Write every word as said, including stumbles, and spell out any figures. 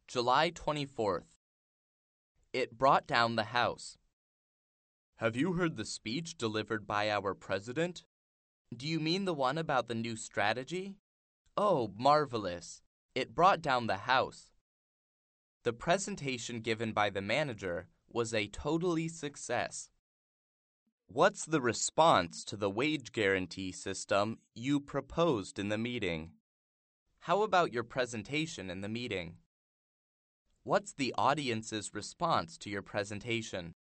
July twenty-fourth. It brought down the house. Have you heard the speech delivered by our president? Do you mean the one about the new strategy? Oh, marvelous! It brought down the house. The presentation given by the manager was a totally success. What's the response to the wage guarantee system you proposed in the meeting? How about your presentation in the meeting? What's the audience's response to your presentation?